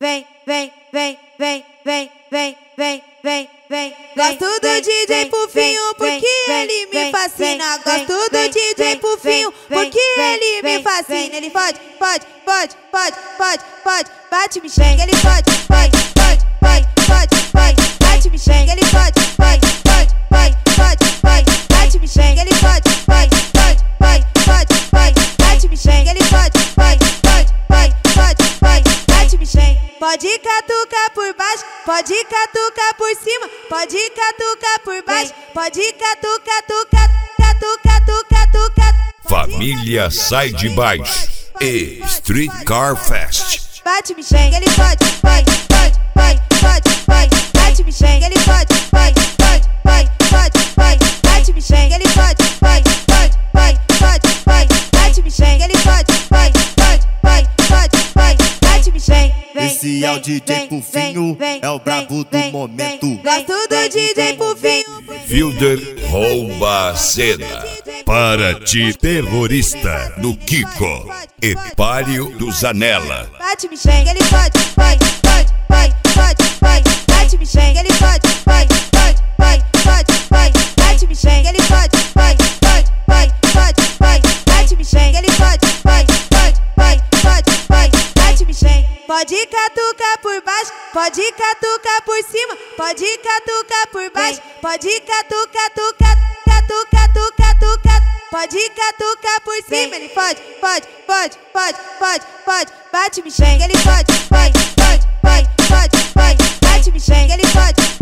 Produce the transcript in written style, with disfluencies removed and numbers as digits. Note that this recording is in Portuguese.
Gosto do DJ Pufinho porque ele me fascina. Gosto do DJ Pufinho porque ele me fascina. Ele pode, bate, me xinga. Ele pode, bate, me xinga. Ele pode, bate, me xinga. Ele pode, bate, me xinga. Ele pode, bate, me xinga. Pode catucar por baixo, pode catucar por cima, pode catucar por baixo, pode catucar. Família Sai de Baixo e Street Car Fest. Bate, me xinga. Ele pode, bate, me xinga. Ele pode, bate, me xinga. Ele pode, bate, me xinga. Ele pode, bate, me xinga. Esse é o DJ Pufinho, é o brabo do momento. Gosto do DJ Pufinho. Fielder rouba a cena. Para ti, terrorista do Kiko e Palio do Zanella. Bate, me xinga. Ele pode, bate, me xinga. Ele pode, bate, me xinga. Ele pode, bate, me xinga. Ele pode, bate, me xinga. Pode catucar por baixo, pode catucar por cima, pode catucar por baixo, pode catucar. Pode catucar por cima. Ele pode, bate, me xinga. Ele pode, bate, me xinga. Ele pode,